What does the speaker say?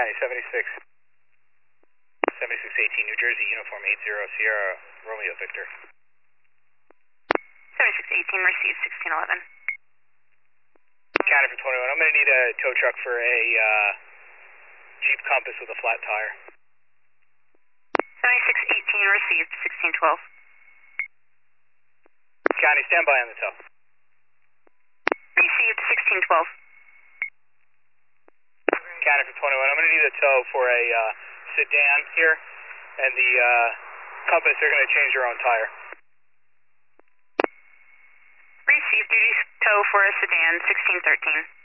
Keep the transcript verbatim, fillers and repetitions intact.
County, seventy-six. seventy-six eighteen, New Jersey, uniform eight zero, Sierra, Romeo, Victor. seventy-six eighteen, received, sixteen eleven. County from twenty-one, I'm going to need a tow truck for a uh, Jeep Compass with a flat tire. seventy-six eighteen, received, sixteen twelve. County, stand by on the tow. Received, sixteen twelve. County from twenty-one, I'm going to need a tow for a uh, sedan here, and the uh, Compass, they're going to change their own tire. Received, duty tow for a sedan, sixteen thirteen.